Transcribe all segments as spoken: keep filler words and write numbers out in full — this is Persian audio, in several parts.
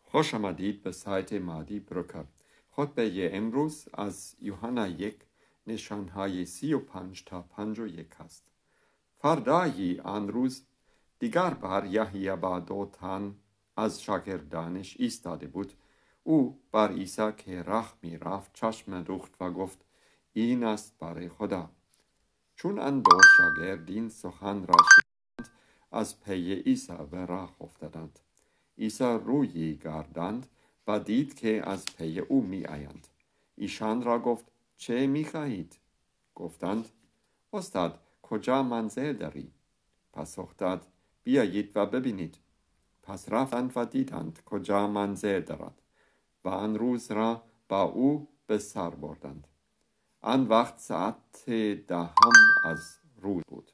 خوش آمدید به سایت مادی بروکر. خطبه امروز از یوحنا یک نشانهای سی و پنج تا پنج و یک است. فردایی آن روز دیگر بار یحیی با دو تن از شاگردانش ایستاده بود. او بر عیسی که راه می رفت چشم دوخت و گفت این است برای خدا. چون آن دو شاگرد این سخن را شنیدند از پی عیسی به راه افتادند. عیسی روی گرداند و دید که از پی او می آیند. ایشان را گفت چه می خواهید؟ گفتند استاد کجا منزل داری؟ پاسخ داد بیایید و ببینید. پس رفتند و دیدند کجا منزل دارد و آن روز را با او به سر بردند. آن وقت ساعت دهم از روز بود.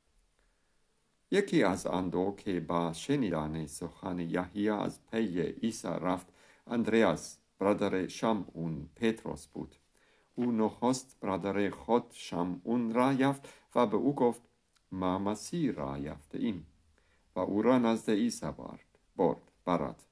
یکی از آن دو که با شنیدن سخن یحیی از پی عیسی رفت اندریاس برادر شمعون پتروس بود. او نخست برادر خود شمعون را یافت و به او گفت ما مسیح را یافته ایم و او را نزد عیسی برد برد.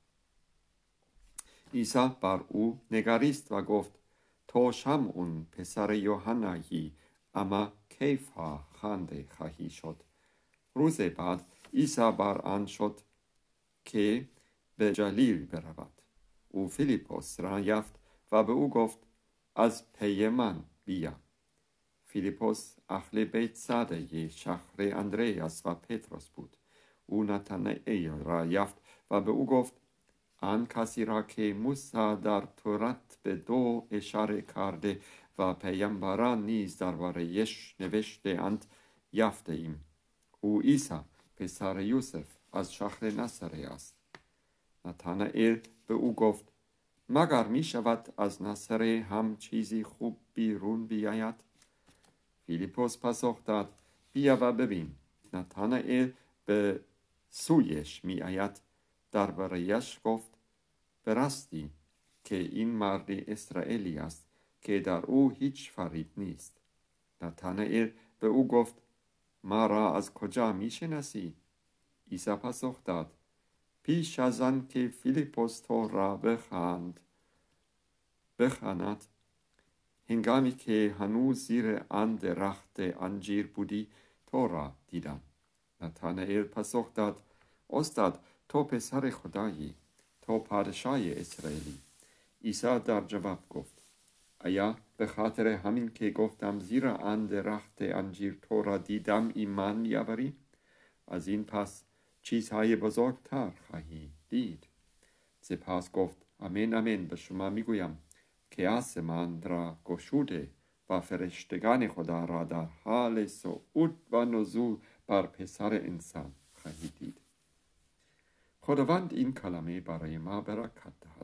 عیسی بر او نگریست و گفت تو شمعون پسر یوحنایی، اما کیفا خوانده خواهی شد. روز بعد عیسی بر آن شد که به جلیل برود. او فیلیپوس را یافت و به او گفت از پی من بیا. فیلیپوس اهل بیتساده شهر اندریاس و پتروس بود. او نتانائیل را یافت و به او گفت آن کسی را که موسی در تورات به دو اشاره کرده و پیامبران نیز درباره‌اش نوشته اند یافته ایم. او عیسی پسر یوسف از شهر ناصره است. نتانائیل به او گفت مگر می شود از ناصره هم چیزی خوب بیرون بیاید؟ فیلیپوس پاسخ داد بیا و ببین. نتانائیل به سویش می آید درباره‌اش گفت به راستی که این مرد اسرائیلی است که در او هیچ فریب نیست. نتانائیل به او گفت ما را از کجا می شناسی؟ عیسی پاسخ داد پیش از آن که فیلیپوس تو را بخواند بخواند هنگامی که هنوز زیر آن درخت انجیر بودی تو را دیدم. نتانائیل پاسخ داد استاد تو پسر خدایی، تو پادشاه اسرائیلی. عیسی در جواب گفت آیا به خاطر همین که گفتم زیر آن درخت انجیر تو را دیدم ایمان می‌آوری؟ از این پس چیزهای بزرگتر خواهی دید. سپس گفت آمین آمین به شما میگویم که آسمان را گشوده و فرشتگان خدا را در حال صعود و نزول بر پسر انسان خواهی دید. خداوند این کلمه برای ما برکت دهد.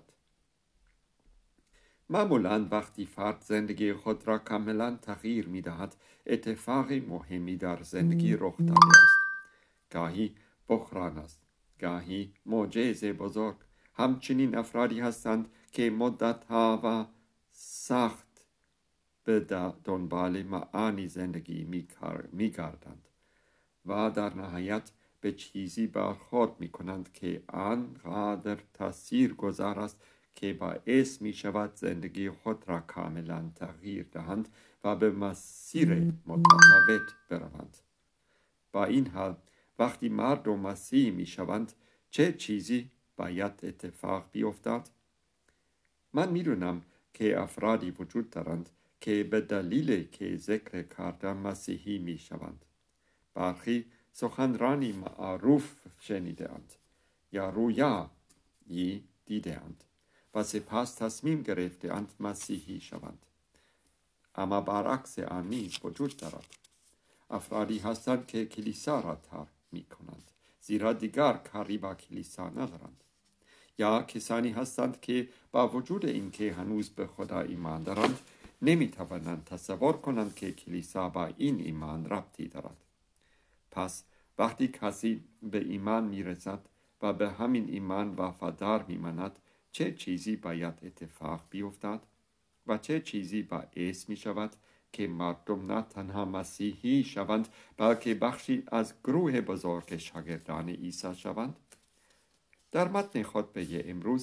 معمولاً وقتی فرد زندگی خود را کاملاً تغییر می دهد اتفاق مهمی در زندگی رخ داده است. گاهی بحران است، گاهی معجزه بزرگ. همچنین افرادی هستند که مدتها و سخت به دنبال معانی زندگی می گردند و در نهایت به چیزی برخورد می کنند که آنقدر تأثیر گذار است که باعث می شود زندگی خود را کاملا تغییر دهند و به مسیر متفاوت بروند. با این حال وقتی مردم مسیحی می شوند چه چیزی باید اتفاق بیفتد؟ من می دونم که افرادی وجود دارند که به دلیل که ذکر کردم مسیحی می شوند. برخی سخنرانی معروف شنیده اند یا رویایی دیده اند و سپس تصمیم گرفته اند مسیحی شوند. اما برعکس آن نیز وجود دارد. افرادی هستند که کلیسا را ترک می کنند زیرا دیگر کاری با کلیسا ندارند. یا کسانی هستند که با وجود اینکه هنوز به خدا ایمان دارند نمی توانند تصور کنند که کلیسا با این ایمان ربطی دارد. پس وقتی کسی به ایمان می رسد و به همین ایمان وفادار می ماند چه چیزی باید اتفاق بیفتد و چه چیزی باعث می شود که مردم نه تنها مسیحی شوند بلکه بخشی از گروه بزرگ شاگردان عیسی شوند؟ در متن خطبه امروز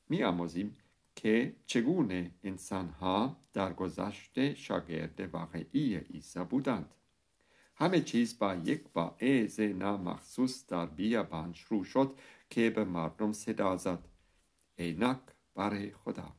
می آموزیم که چگونه انسانها در گذشته شاگرد واقعی عیسی بودند. همه چیز با یک واعظ نامخصوص در بیابان شروع شد که به مردم صدا زد: اینک برای خدا.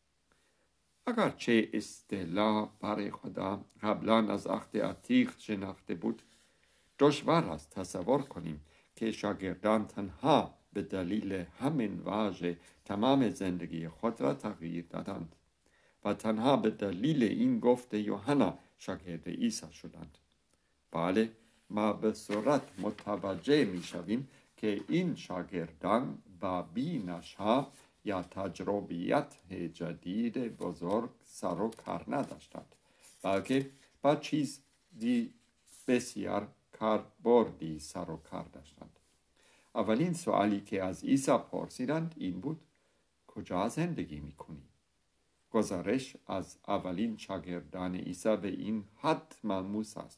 اگرچه اصطلاح برای خدا قبلا از عهد عتیق شناخته بود، دشوار است تصور کنیم که شاگردان تنها به دلیل همین واژه تمام زندگی خود را تغییر دادند و تنها به دلیل این گفته یوحنا شاگرد عیسی شدند. بله، ما به صورت متوجه می شویم که این شاگردان با بینش‌ها یا تجربیات جدید بزرگ سر و کار نداشتند، بلکه با چیزی بسیار کاربردی سر و کار داشتند. اولین سوالی که از عیسی پرسیدند این بود: کجا زندگی می‌کنی؟ گزارش از اولین شاگردان عیسی به این حد ملموس است: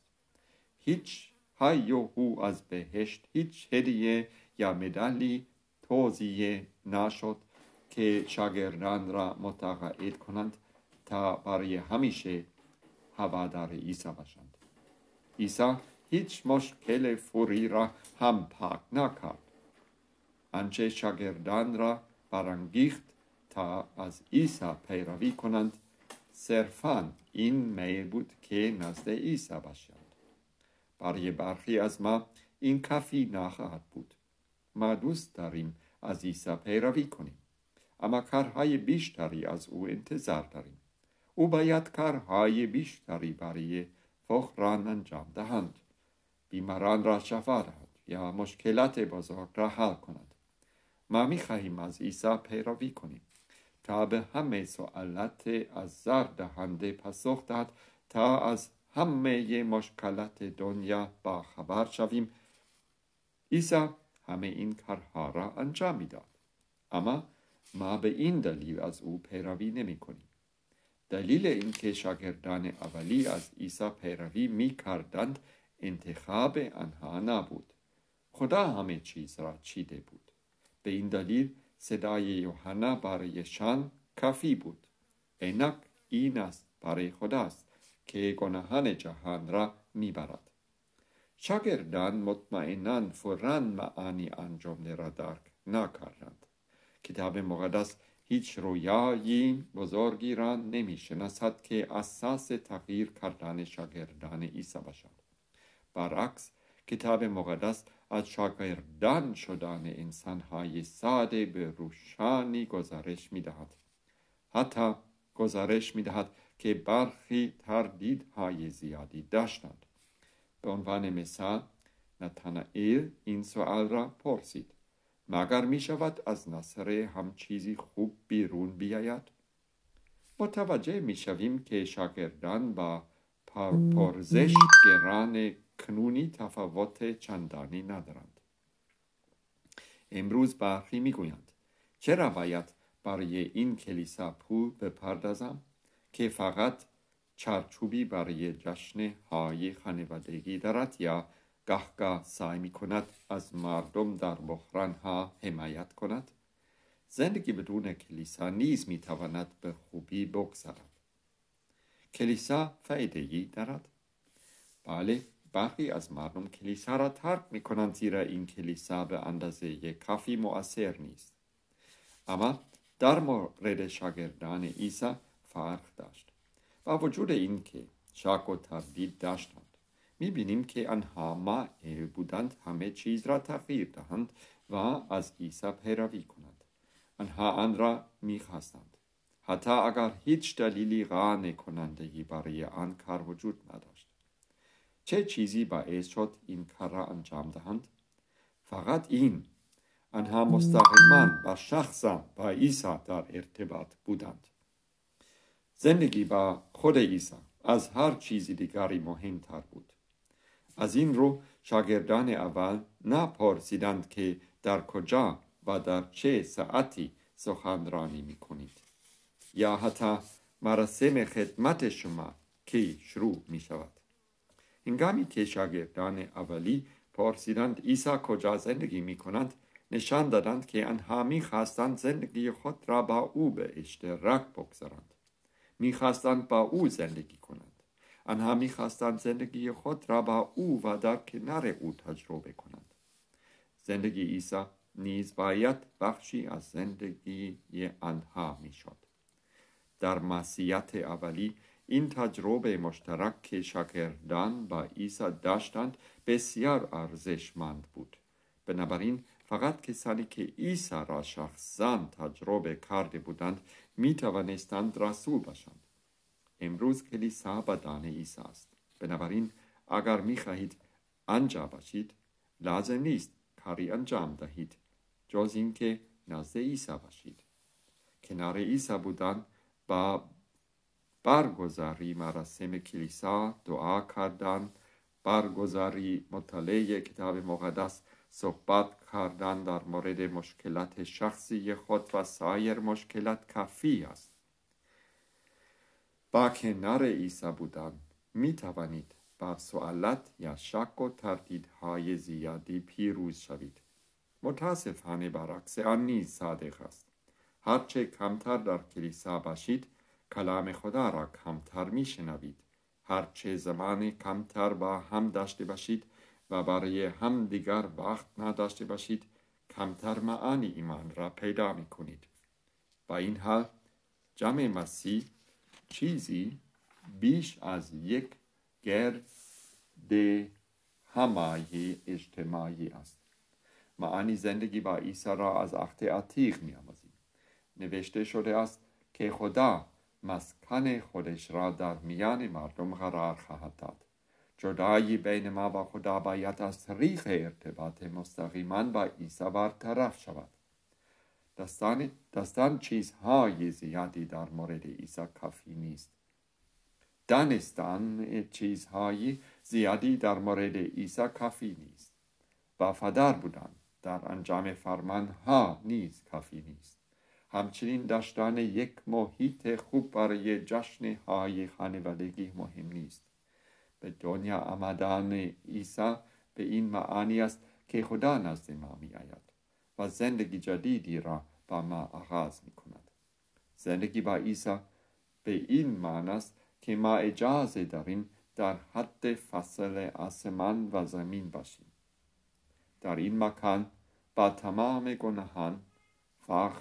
هیچ هیاهو از بهشت، هیچ هدیه یا مدالی توزیع نشد که شاگردان را متقاعد کنند تا برای همیشه هوادار عیسی باشند. عیسی هیچ مشکل فوری را هم پاک نکرد. آنچه شاگردان را برانگیخت تا از عیسی پیروی کنند صرفاً این میل بود که نزد عیسی باشند. برای برخی از ما این کافی نخواهد بود. ما دوست داریم از عیسی پیروی کنیم، اما کارهای بیشتری از او انتظار داریم. او باید کارهای بیشتری برای فقران انجام دهند، بیماران را شفا دهد یا مشکلات بزرگ را حل کند. ما می‌خواهیم از عیسی پیروی کنیم تا به همه سوالات آزار دهنده پاسخ دهد، تا از همه مشکلات دنیا با خبر شویم. عیسی همه این کارها را انجام می‌داد، اما ما به این دلیل از او پیروی نمی‌کنیم. دلیل اینکه شاگردان اولی از عیسی پیروی می‌کردند انتخاب آنها نبود. خدا همه چیز را چیده بود. به این دلیل صدای یوحنا برایشان کافی بود: اینک این است برای خداست که گناهان جهان را میبرد. شاگردان مطمئناً فوراً معانی آن جمله را درک نکردند. کتاب مقدس هیچ رویایی بزرگی را نمیشناسد که اساس تغییر کردن شاگردان عیسی باشد. برعکس، کتاب مقدس از شاگردان شدن انسان‌های ساده به روشانی گزارش می‌دهد. حتی گزارش می‌دهد که برخی تردیدهای زیادی داشتند. به عنوان مثال، نتانائیل این سوال را پرسید: مگر می‌شود از ناصره هم چیزی خوب بیرون بیاید؟ متوجه می‌شویم که شاگردان با پرسش گران کنونی تفاوت چندانی ندارند. امروز برخی میگویند: چرا باید برای این کلیسا پول بپردازم که فقط چارچوبی برای جشن های خانوادگی دارد یا گهگاه سعی می کند از مردم در بحران ها حمایت کند؟ زندگی بدون کلیسا نیز می تواند به خوبی بگذرد. کلیسا فایده‌ای دارد؟ بله، برخی از مردم کلیسا را ترک می کنند زیرا این کلیسا به اندازه کافی مؤثر نیست. اما در مورد شاگردان عیسی فرق داشت. با وجود این که شک و تردید داشتند، می بینیم که آنها مایل بودند همه چیز را تغییر دهند و از عیسی پیروی کنند. آنها آن را می خواستند، حتی اگر هیچ دلیلی قانع کننده‌ای برای آن کار وجود نداشت. چه چیزی باعث شد این کار را انجام دهند؟ فقط این: آنها مستقیما و شخصا با عیسی در ارتباط بودند. زندگی با خود عیسی از هر چیزی دیگری مهمتر بود. از این رو شاگردان اول نپرسیدند که در کجا و در چه ساعتی سخنرانی می‌کنید، یا حتی مراسم خدمت شما کی شروع می شود. هنگامی که شاگردان اولی پرسیدند عیسی کجا زندگی می کنند، نشان دادند که آنها می‌خواستند زندگی خود را با او به اشتراک بگذارند. می‌خواستند با او زندگی کنند. آنها می‌خواستند زندگی خود را با او و در کنار او تجربه کنند. زندگی عیسی نیز باید بخشی از زندگی آنها می‌شد. در مسیحیت اولی این تجربه مشترک که شاگردان با عیسی داشتند بسیار ارزشمند بود. بنابراین فقط کسانی که عیسی را شخصاً تجربه کرده بودند می توانستند رسول باشند. امروز کلیسا بدن عیسی است. بنابراین اگر می خواهید آنجا باشید لازم نیست کاری انجام دهید جز اینکه نزد عیسی باشید. کنار عیسی بودن با برگزاری مراسم کلیسا، دعا کردن، برگزاری مطالعه کتاب مقدس، صحبت کردن در مورد مشکلات شخصی خود و سایر مشکلات کافی است. با کنار عیسی بودن می توانید با سوالات یا شک و تردیدهای زیادی پیروز شوید. متاسفانه برعکس آن نیز صادق است. هرچه کمتر در کلیسا باشید کلام خدا را کمتر می شنوید. هرچه زمان کمتر با هم داشته باشید و برای هم دیگر وقت نداشته باشید کمتر معانی ایمان را پیدا می کنید. با این حال جمع مسیح چیزی بیش از یک گرد همایی اجتماعی است. معانی زندگی با عیسی را از عهد عتیق می آموزیم. نوشته شده است که خدا مسکن خودش را در میان مردم قرار خواهد داد. جدایی بین ما و خدا باید از طریق ارتباط مستقیما با عیسی برطرف شود. دستان, دستان چیزهای زیادی در مورد عیسی کافی نیست. دانستن چیزهای زیادی در مورد عیسی کافی نیست. وفادار بودن در انجام فرمانها نیز کافی نیست. همچنین داشتن یک محیط خوب برای جشن‌های خانوادگی مهم نیست. به دنیا آمدن عیسی به این معانی است که خدا نزد ما می آید و زندگی جدیدی را با ما آغاز می کند. زندگی با عیسی به این معنی است که ما اجازه داریم در حد فاصله آسمان و زمین باشیم. در این مکان با تمام گناهان، فقر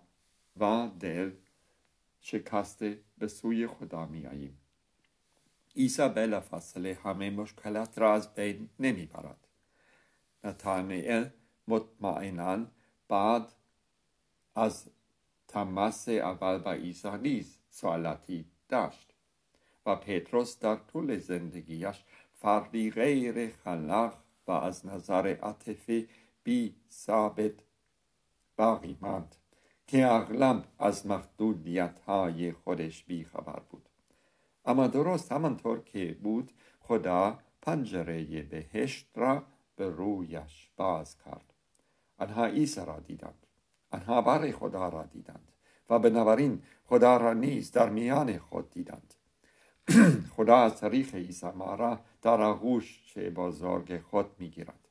و دل شکسته به سوی خدا می آییم. عیسی بلافاصله همه مشکلات را از بین نمی برد. نتانائیل مطمئناً بعد از تماس اول با عیسی نیز سوالاتی داشت و پتروس در طول زندگیش فردی غیر خلاق و از نظر عاطفی بی ثابت باقی ماند که اغلب از محدودیت‌های خودش بیخبر بود. اما درست همانطور که بود خدا پنجره بهشت را به رویش باز کرد. آنها عیسی را دیدند. آنها بر خدا را دیدند و بنابراین خدا را نیز در میان خود دیدند. خدا از طریق عیسی ما را در آغوش بزرگ خود میگیرد.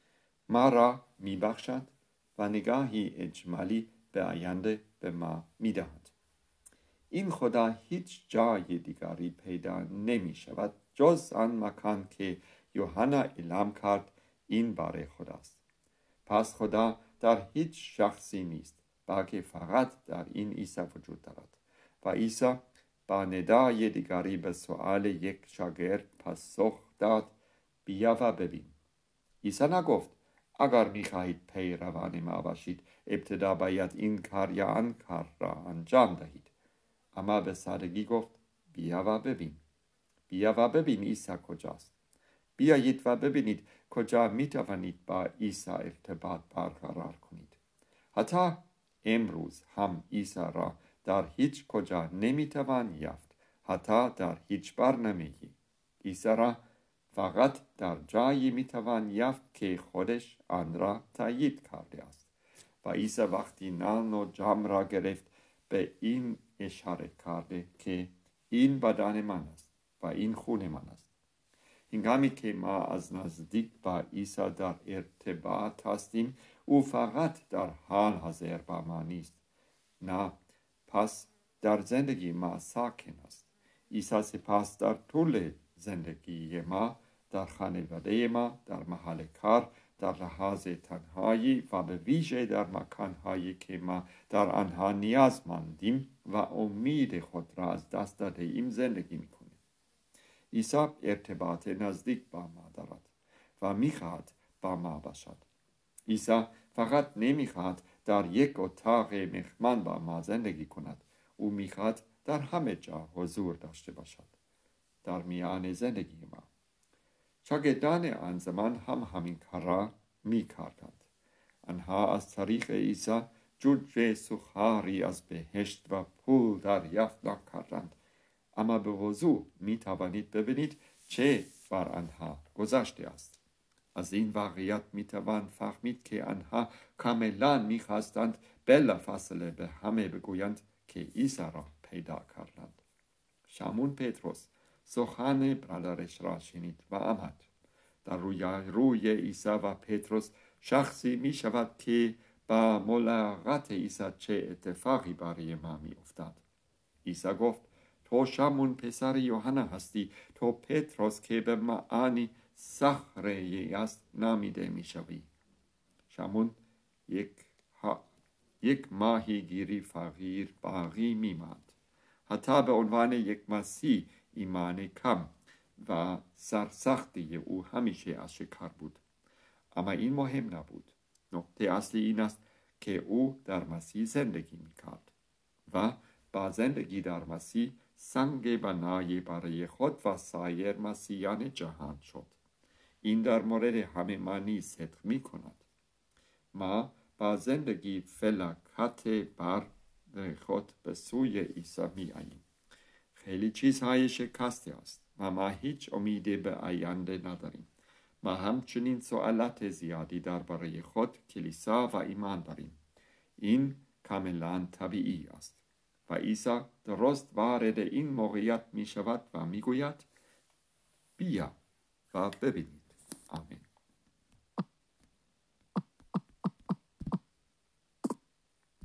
ما را میبخشد و نگاهی اجمالی به آینده به ما میدهد. این خدا هیچ جای دیگری پیدا نمی شود جز آن مکان که یوحنا اعلام کرد این بار خداست. پس خدا در هیچ شخصی نیست بلکه فقط در این عیسی وجود دارد و عیسی با ندای دیگری به سؤال یک شاگرد پاسخ داد بیا و ببین. عیسی نگفت اگر می‌خواهید پیروان ما باشید ابتدا باید این کار یا آن کار را انجام دهید، اما به سادگی گفت بیا و ببین. بیا و ببین عیسی کجاست. بیایید و ببینید کجا می توانید با عیسی ارتباط برقرار کنید. حتی امروز هم عیسی را در هیچ کجا نمی توان یافت. حتی در هیچ برنامه‌ای. عیسی را فقط در جایی می توان یافت که خودش آن را تایید کرده است. و عیسی وقتی نان و جام را گرفت به این اشاره کرده که این بدن من است و این خون من است. هنگامی که ما از نزدیک با عیسی در ارتباط هستیم او فقط در حال حاضر با ما نیست. نه، پس در زندگی ما ساکن است. عیسی سپس در طول زندگی ما، در خانواده ما، در محل کار، در لحاظ تنهایی و به ویژه در مکانهایی که ما در آنها نیازمندیم و امید خود را از دست داده ایم زندگی میکنیم. عیسی ارتباط نزدیک با ما دارد و میخواهد با ما باشد. عیسی فقط نمیخواهد در یک اتاق مهمان با ما زندگی کند. او میخواهد در همه جا حضور داشته باشد، در میان زندگی ما. شاگردان آن زمان هم همین کار را میکردند. آنها از طریق عیسی جوجه سوخاری از بهشت و پول دریافت نکردند، اما به وضوح می توانید ببینید چه بر آنها گذشته است. از این واقعیت می توان فهمید که آنها کاملا می خواستند بلافاصله به همه بگویند که عیسی را پیدا کردند. شمون پتروس سخن برادرش را شنید و آمد. در روی روی عیسی و پتروس شخصی می شود که با ملاقات عیسی چه اتفاقی برای ما می افتاد. عیسی گفت: تو شمون پسر یوحنا هستی، تو پتروس که به معانی صخره است نامیده می شوی. شمون یک, ها... یک ماهیگیری فقیر باقی می ماند. حتی به عنوان یک مسیح ایمان کم و سرسختی او همیشه آشکار بود. اما این مهم نبود. نکته اصلی این است که او در مسیح زندگی می‌کرد و با زندگی در مسیح سنگ بنایی برای خود و سایر مسیحیان جهان شد. این در مورد همه ما نیز صدق می‌کند. ما با زندگی فلاکت بر خود به سوی عیسی می‌آییم. خیلی چیزهای شکسته است و ما هیچ امیدی به آینده نداریم. ما همچنین سوالات زیادی درباره خود، کلیسا و ایمان داریم. این کاملا طبیعی است و عیسی درست وارد این موقعیت می شود و می گوید: بیا و ببینید. آمین.